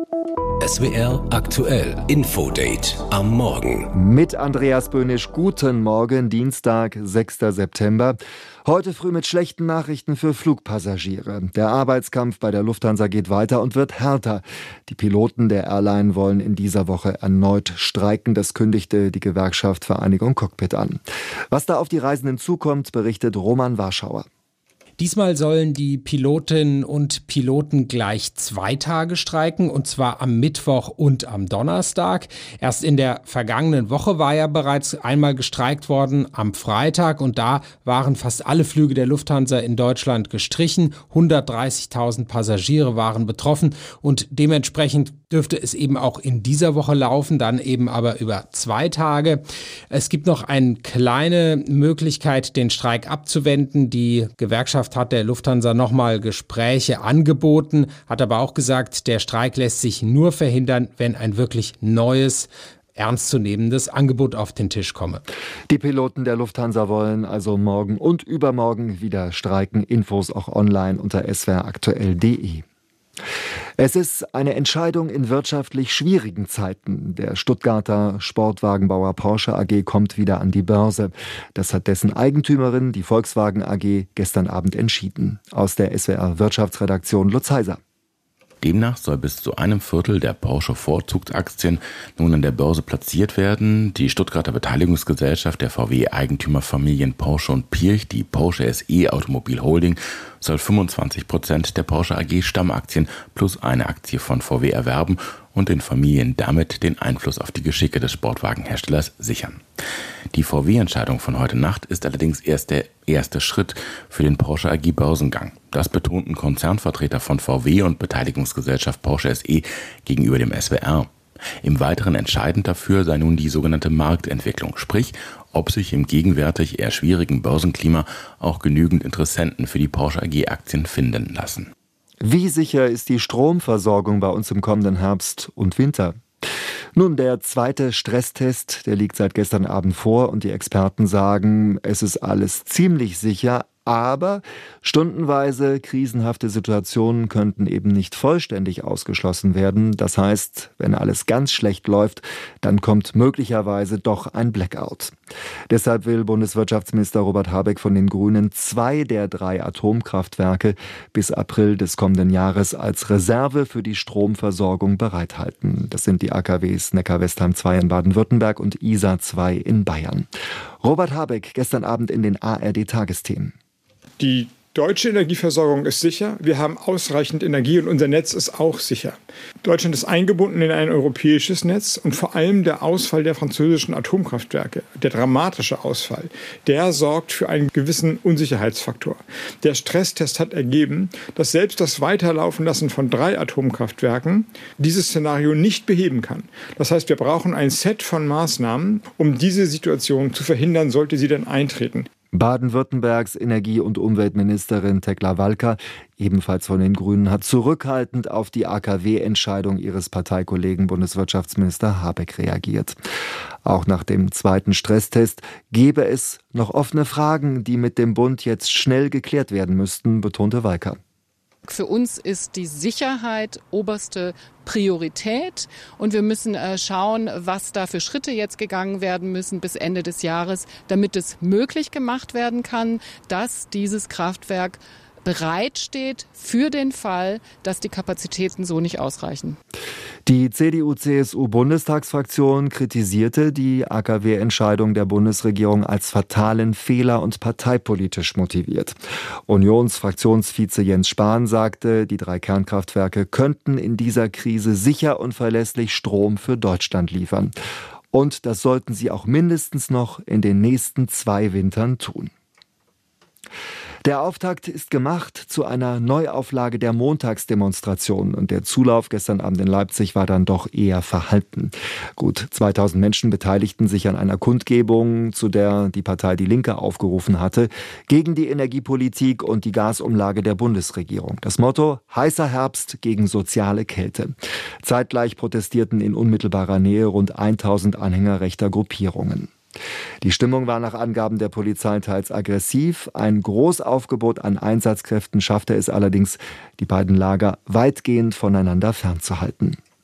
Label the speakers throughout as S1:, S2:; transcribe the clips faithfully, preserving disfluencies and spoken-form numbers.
S1: S W R aktuell Infodate am Morgen.
S2: Mit Andreas Böhnisch, guten Morgen, Dienstag, sechster September. Heute früh mit schlechten Nachrichten für Flugpassagiere. Der Arbeitskampf bei der Lufthansa geht weiter und wird härter. Die Piloten der Airline wollen in dieser Woche erneut streiken. Das kündigte die Gewerkschaft Vereinigung Cockpit an. Was da auf die Reisenden zukommt, berichtet Roman Warschauer.
S3: Diesmal sollen die Pilotinnen und Piloten gleich zwei Tage streiken, und zwar am Mittwoch und am Donnerstag. Erst in der vergangenen Woche war ja bereits einmal gestreikt worden, am Freitag, und da waren fast alle Flüge der Lufthansa in Deutschland gestrichen. hundertdreißigtausend Passagiere waren betroffen und dementsprechend dürfte es eben auch in dieser Woche laufen, dann eben aber über zwei Tage. Es gibt noch eine kleine Möglichkeit, den Streik abzuwenden. Die Gewerkschaft hat der Lufthansa nochmal Gespräche angeboten, hat aber auch gesagt, der Streik lässt sich nur verhindern, wenn ein wirklich neues, ernstzunehmendes Angebot auf den Tisch komme.
S2: Die Piloten der Lufthansa wollen also morgen und übermorgen wieder streiken. Infos auch online unter s w r aktuell punkt d e. Es ist eine Entscheidung in wirtschaftlich schwierigen Zeiten. Der Stuttgarter Sportwagenbauer Porsche A G kommt wieder an die Börse. Das hat dessen Eigentümerin, die Volkswagen A G, gestern Abend entschieden. Aus der S W R Wirtschaftsredaktion Lutz Heiser.
S4: Demnach soll bis zu einem Viertel der Porsche-Vorzugsaktien nun an der Börse platziert werden. Die Stuttgarter Beteiligungsgesellschaft der V W-Eigentümerfamilien Porsche und Pirch, die Porsche S E Automobil Holding, soll fünfundzwanzig Prozent der Porsche A G Stammaktien plus eine Aktie von V W erwerben und den Familien damit den Einfluss auf die Geschicke des Sportwagenherstellers sichern. Die V W-Entscheidung von heute Nacht ist allerdings erst der erste Schritt für den Porsche A G-Börsengang. Das betonten Konzernvertreter von V W und Beteiligungsgesellschaft Porsche S E gegenüber dem S W R. Im Weiteren entscheidend dafür sei nun die sogenannte Marktentwicklung, sprich, ob sich im gegenwärtig eher schwierigen Börsenklima auch genügend Interessenten für die Porsche A G-Aktien finden lassen.
S2: Wie sicher ist die Stromversorgung bei uns im kommenden Herbst und Winter? Nun, der zweite Stresstest, der liegt seit gestern Abend vor und die Experten sagen, es ist alles ziemlich sicher, aber stundenweise krisenhafte Situationen könnten eben nicht vollständig ausgeschlossen werden. Das heißt, wenn alles ganz schlecht läuft, dann kommt möglicherweise doch ein Blackout. Deshalb will Bundeswirtschaftsminister Robert Habeck von den Grünen zwei der drei Atomkraftwerke bis April des kommenden Jahres als Reserve für die Stromversorgung bereithalten. Das sind die A K Ws Neckar-Westheim zwei in Baden-Württemberg und Isar zwei in Bayern. Robert Habeck gestern Abend in den A R D-Tagesthemen.
S5: Die deutsche Energieversorgung ist sicher. Wir haben ausreichend Energie und unser Netz ist auch sicher. Deutschland ist eingebunden in ein europäisches Netz und vor allem der Ausfall der französischen Atomkraftwerke, der dramatische Ausfall, der sorgt für einen gewissen Unsicherheitsfaktor. Der Stresstest hat ergeben, dass selbst das Weiterlaufen lassen von drei Atomkraftwerken dieses Szenario nicht beheben kann. Das heißt, wir brauchen ein Set von Maßnahmen, um diese Situation zu verhindern, sollte sie dann eintreten.
S2: Baden-Württembergs Energie- und Umweltministerin Tekla Walker, ebenfalls von den Grünen, hat zurückhaltend auf die A K W-Entscheidung ihres Parteikollegen Bundeswirtschaftsminister Habeck reagiert. Auch nach dem zweiten Stresstest gebe es noch offene Fragen, die mit dem Bund jetzt schnell geklärt werden müssten, betonte Walker.
S6: Für uns ist die Sicherheit oberste Priorität und wir müssen äh, schauen, was da für Schritte jetzt gegangen werden müssen bis Ende des Jahres, damit es möglich gemacht werden kann, dass dieses Kraftwerk bereitsteht für den Fall, dass die Kapazitäten so nicht ausreichen.
S2: Die C D U-C S U-Bundestagsfraktion kritisierte die A K W-Entscheidung der Bundesregierung als fatalen Fehler und parteipolitisch motiviert. Unionsfraktionsvize Jens Spahn sagte, die drei Kernkraftwerke könnten in dieser Krise sicher und verlässlich Strom für Deutschland liefern. Und das sollten sie auch mindestens noch in den nächsten zwei Wintern tun. Der Auftakt ist gemacht zu einer Neuauflage der Montagsdemonstration und der Zulauf gestern Abend in Leipzig war dann doch eher verhalten. Gut zweitausend Menschen beteiligten sich an einer Kundgebung, zu der die Partei Die Linke aufgerufen hatte, gegen die Energiepolitik und die Gasumlage der Bundesregierung. Das Motto: heißer Herbst gegen soziale Kälte. Zeitgleich protestierten in unmittelbarer Nähe rund tausend Anhänger rechter Gruppierungen. Die Stimmung war nach Angaben der Polizei teils aggressiv. Ein Großaufgebot an Einsatzkräften schaffte es allerdings, die beiden Lager weitgehend voneinander fernzuhalten.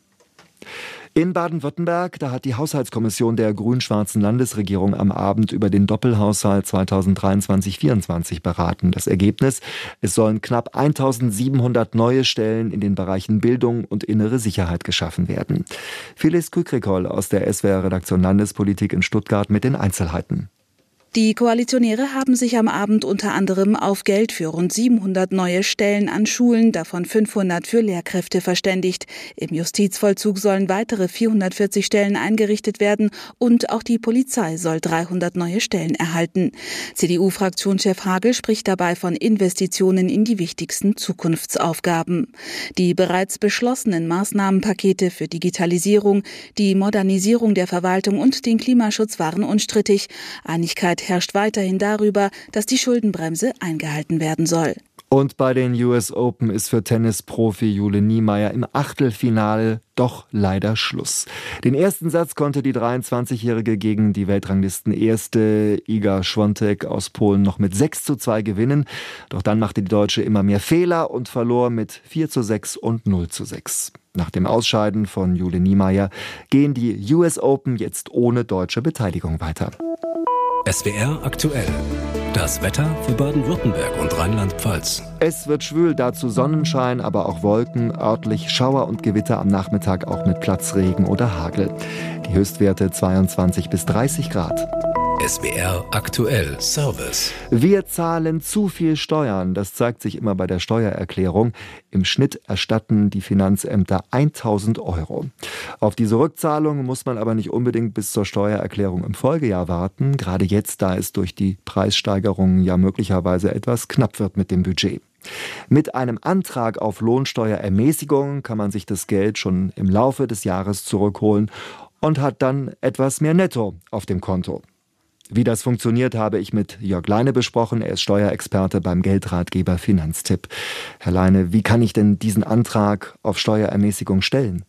S2: In Baden-Württemberg, da hat die Haushaltskommission der grün-schwarzen Landesregierung am Abend über den Doppelhaushalt zweitausenddreiundzwanzig vierundzwanzig beraten. Das Ergebnis: Es sollen knapp eintausendsiebenhundert neue Stellen in den Bereichen Bildung und innere Sicherheit geschaffen werden. Phyllis Kükrikol aus der S W R-Redaktion Landespolitik in Stuttgart mit den Einzelheiten.
S7: Die Koalitionäre haben sich am Abend unter anderem auf Geld für rund siebenhundert neue Stellen an Schulen, davon fünfhundert für Lehrkräfte, verständigt. Im Justizvollzug sollen weitere vierhundertvierzig Stellen eingerichtet werden und auch die Polizei soll dreihundert neue Stellen erhalten. C D U-Fraktionschef Hagel spricht dabei von Investitionen in die wichtigsten Zukunftsaufgaben. Die bereits beschlossenen Maßnahmenpakete für Digitalisierung, die Modernisierung der Verwaltung und den Klimaschutz waren unstrittig. Einigkeit herrscht weiterhin darüber, dass die Schuldenbremse eingehalten werden soll.
S2: Und bei den U S Open ist für Tennisprofi Jule Niemeyer im Achtelfinale doch leider Schluss. Den ersten Satz konnte die dreiundzwanzigjährige gegen die Weltranglisten-Erste Iga Świątek aus Polen noch mit sechs zu zwei gewinnen. Doch dann machte die Deutsche immer mehr Fehler und verlor mit vier zu sechs und null zu sechs. Nach dem Ausscheiden von Jule Niemeyer gehen die U S Open jetzt ohne deutsche Beteiligung weiter.
S1: S W R aktuell. Das Wetter für Baden-Württemberg und Rheinland-Pfalz.
S2: Es wird schwül, dazu Sonnenschein, aber auch Wolken, örtlich Schauer und Gewitter am Nachmittag auch mit Platzregen oder Hagel. Die Höchstwerte zweiundzwanzig bis dreißig Grad.
S1: S W R aktuell Service.
S2: Wir zahlen zu viel Steuern, das zeigt sich immer bei der Steuererklärung. Im Schnitt erstatten die Finanzämter tausend Euro. Auf diese Rückzahlung muss man aber nicht unbedingt bis zur Steuererklärung im Folgejahr warten. Gerade jetzt, da es durch die Preissteigerungen ja möglicherweise etwas knapp wird mit dem Budget. Mit einem Antrag auf Lohnsteuerermäßigung kann man sich das Geld schon im Laufe des Jahres zurückholen und hat dann etwas mehr Netto auf dem Konto. Wie das funktioniert, habe ich mit Jörg Leine besprochen. Er ist Steuerexperte beim Geldratgeber Finanztipp. Herr Leine, wie kann ich denn diesen Antrag auf Steuerermäßigung stellen?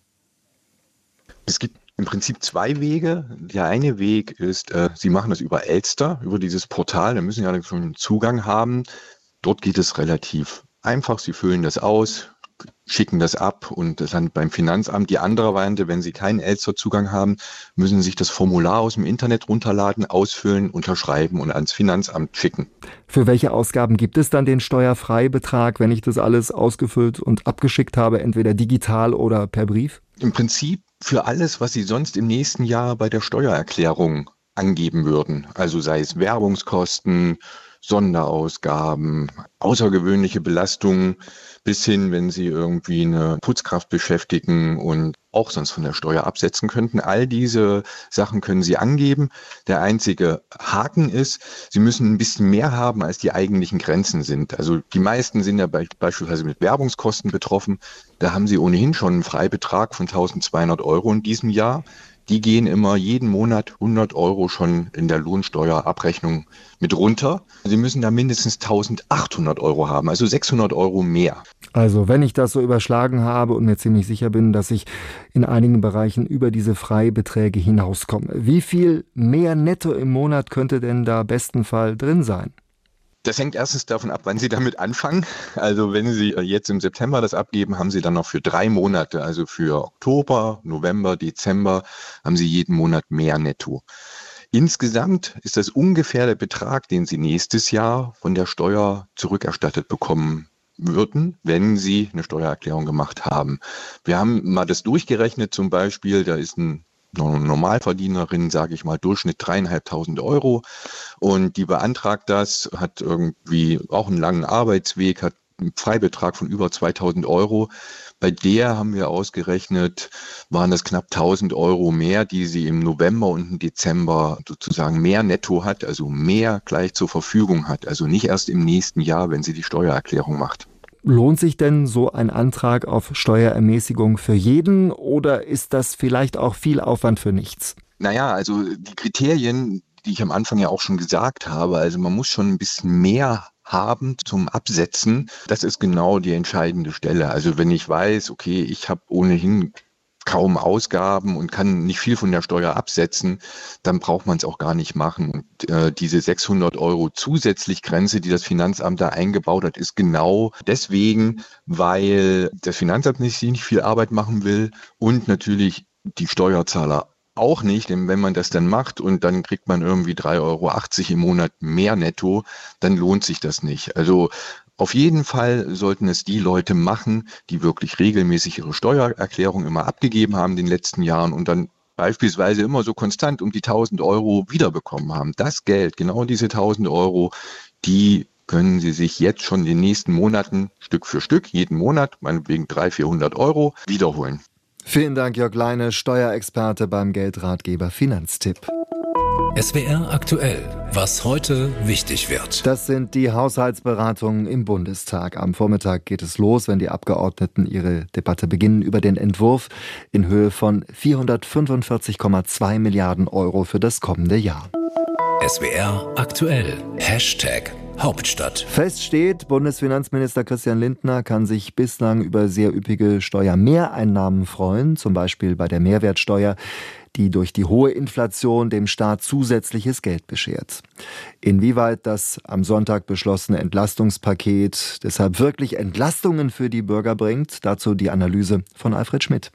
S8: Es gibt im Prinzip zwei Wege. Der eine Weg ist, äh, Sie machen das über Elster, über dieses Portal. Da müssen Sie ja schon einen Zugang haben. Dort geht es relativ einfach. Sie füllen das aus, schicken das ab und das landet beim Finanzamt. Die andere Variante, wenn Sie keinen Elster-Zugang haben, müssen Sie sich das Formular aus dem Internet runterladen, ausfüllen, unterschreiben und ans Finanzamt schicken.
S2: Für welche Ausgaben gibt es dann den Steuerfreibetrag, wenn ich das alles ausgefüllt und abgeschickt habe, entweder digital oder per Brief?
S8: Im Prinzip für alles, was Sie sonst im nächsten Jahr bei der Steuererklärung angeben würden. Also sei es Werbungskosten, Sonderausgaben, außergewöhnliche Belastungen, bis hin, wenn Sie irgendwie eine Putzkraft beschäftigen und auch sonst von der Steuer absetzen könnten. All diese Sachen können Sie angeben. Der einzige Haken ist, Sie müssen ein bisschen mehr haben, als die eigentlichen Grenzen sind. Also die meisten sind ja be- beispielsweise mit Werbungskosten betroffen. Da haben Sie ohnehin schon einen Freibetrag von eintausendzweihundert Euro in diesem Jahr. Die gehen immer jeden Monat hundert Euro schon in der Lohnsteuerabrechnung mit runter. Sie müssen da mindestens eintausendachthundert Euro haben, also sechshundert Euro mehr.
S2: Also wenn ich das so überschlagen habe und mir ziemlich sicher bin, dass ich in einigen Bereichen über diese Freibeträge hinauskomme, wie viel mehr netto im Monat könnte denn da bestenfalls drin sein?
S8: Das hängt erstens davon ab, wann Sie damit anfangen. Also wenn Sie jetzt im September das abgeben, haben Sie dann noch für drei Monate, also für Oktober, November, Dezember, haben Sie jeden Monat mehr netto. Insgesamt ist das ungefähr der Betrag, den Sie nächstes Jahr von der Steuer zurückerstattet bekommen würden, wenn Sie eine Steuererklärung gemacht haben. Wir haben mal das durchgerechnet, zum Beispiel, da ist ein Normalverdienerin, sage ich mal, Durchschnitt dreieinhalbtausend Euro und die beantragt das, hat irgendwie auch einen langen Arbeitsweg, hat einen Freibetrag von über zweitausend Euro. Bei der haben wir ausgerechnet, waren das knapp tausend Euro mehr, die sie im November und im Dezember sozusagen mehr netto hat, also mehr gleich zur Verfügung hat, also nicht erst im nächsten Jahr, wenn sie die Steuererklärung macht.
S2: Lohnt sich denn so ein Antrag auf Steuerermäßigung für jeden oder ist das vielleicht auch viel Aufwand für nichts?
S8: Naja, also die Kriterien, die ich am Anfang ja auch schon gesagt habe, also man muss schon ein bisschen mehr haben zum Absetzen. Das ist genau die entscheidende Stelle. Also wenn ich weiß, okay, ich habe ohnehin kaum Ausgaben und kann nicht viel von der Steuer absetzen, dann braucht man es auch gar nicht machen. Und äh, diese sechshundert Euro zusätzlich Grenze, die das Finanzamt da eingebaut hat, ist genau deswegen, weil das Finanzamt nicht, nicht viel Arbeit machen will und natürlich die Steuerzahler auch nicht, denn wenn man das dann macht und dann kriegt man irgendwie drei Euro achtzig im Monat mehr netto, dann lohnt sich das nicht. Also auf jeden Fall sollten es die Leute machen, die wirklich regelmäßig ihre Steuererklärung immer abgegeben haben in den letzten Jahren und dann beispielsweise immer so konstant um die tausend Euro wiederbekommen haben. Das Geld, genau diese tausend Euro, die können Sie sich jetzt schon in den nächsten Monaten Stück für Stück, jeden Monat, meinetwegen dreihundert, vierhundert Euro, wiederholen.
S2: Vielen Dank, Jörg Leine, Steuerexperte beim Geldratgeber Finanztipp.
S1: S W R aktuell. Was heute wichtig wird.
S2: Das sind die Haushaltsberatungen im Bundestag. Am Vormittag geht es los, wenn die Abgeordneten ihre Debatte beginnen über den Entwurf in Höhe von vierhundertfünfundvierzig Komma zwei Milliarden Euro für das kommende Jahr.
S1: S W R aktuell. Hashtag Hauptstadt.
S2: Fest steht, Bundesfinanzminister Christian Lindner kann sich bislang über sehr üppige Steuermehreinnahmen freuen, zum Beispiel bei der Mehrwertsteuer, die durch die hohe Inflation dem Staat zusätzliches Geld beschert. Inwieweit das am Sonntag beschlossene Entlastungspaket deshalb wirklich Entlastungen für die Bürger bringt, dazu die Analyse von Alfred Schmidt.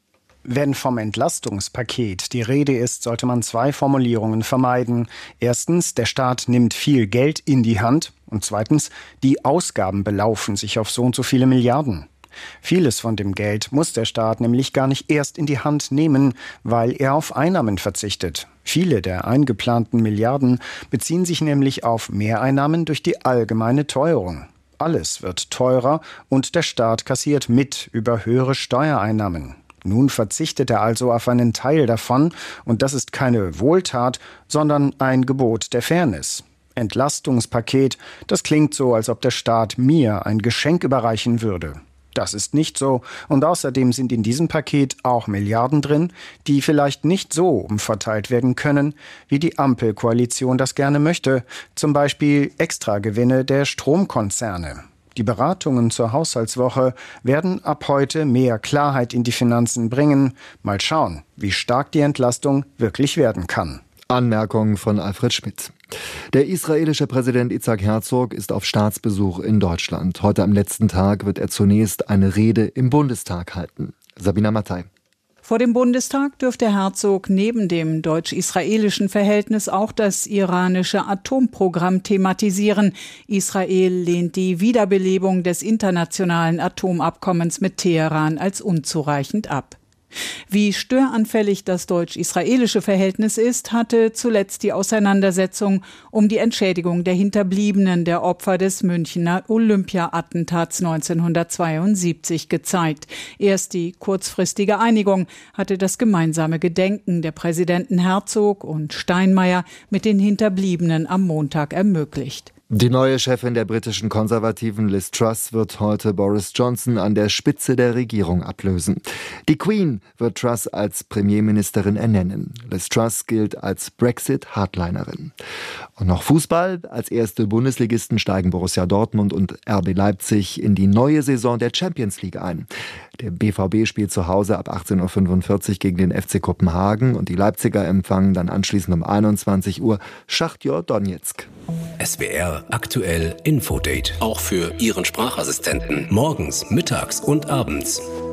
S9: Wenn vom Entlastungspaket die Rede ist, sollte man zwei Formulierungen vermeiden. Erstens, der Staat nimmt viel Geld in die Hand. Und zweitens, die Ausgaben belaufen sich auf so und so viele Milliarden. Vieles von dem Geld muss der Staat nämlich gar nicht erst in die Hand nehmen, weil er auf Einnahmen verzichtet. Viele der eingeplanten Milliarden beziehen sich nämlich auf Mehreinnahmen durch die allgemeine Teuerung. Alles wird teurer und der Staat kassiert mit über höhere Steuereinnahmen. Nun verzichtet er also auf einen Teil davon und das ist keine Wohltat, sondern ein Gebot der Fairness. Entlastungspaket, das klingt so, als ob der Staat mir ein Geschenk überreichen würde. Das ist nicht so und außerdem sind in diesem Paket auch Milliarden drin, die vielleicht nicht so umverteilt werden können, wie die Ampelkoalition das gerne möchte, zum Beispiel Extragewinne der Stromkonzerne. Die Beratungen zur Haushaltswoche werden ab heute mehr Klarheit in die Finanzen bringen. Mal schauen, wie stark die Entlastung wirklich werden kann.
S2: Anmerkung von Alfred Schmidt. Der israelische Präsident Itzhak Herzog ist auf Staatsbesuch in Deutschland. Heute am letzten Tag wird er zunächst eine Rede im Bundestag halten. Sabina Mattei.
S10: Vor dem Bundestag dürfte Herzog neben dem deutsch-israelischen Verhältnis auch das iranische Atomprogramm thematisieren. Israel lehnt die Wiederbelebung des internationalen Atomabkommens mit Teheran als unzureichend ab. Wie störanfällig das deutsch-israelische Verhältnis ist, hatte zuletzt die Auseinandersetzung um die Entschädigung der Hinterbliebenen der Opfer des Münchner Olympia-Attentats neunzehnhundertzweiundsiebzig gezeigt. Erst die kurzfristige Einigung hatte das gemeinsame Gedenken der Präsidenten Herzog und Steinmeier mit den Hinterbliebenen am Montag ermöglicht.
S2: Die neue Chefin der britischen Konservativen Liz Truss wird heute Boris Johnson an der Spitze der Regierung ablösen. Die Queen wird Truss als Premierministerin ernennen. Liz Truss gilt als Brexit-Hardlinerin. Und noch Fußball. Als erste Bundesligisten steigen Borussia Dortmund und R B Leipzig in die neue Saison der Champions League ein. Der B V B spielt zu Hause ab achtzehn Uhr fünfundvierzig gegen den F C Kopenhagen und die Leipziger empfangen dann anschließend um einundzwanzig Uhr Schachtjor Donezk.
S1: S W R aktuell Infodate. Auch für Ihren Sprachassistenten. Morgens, mittags und abends.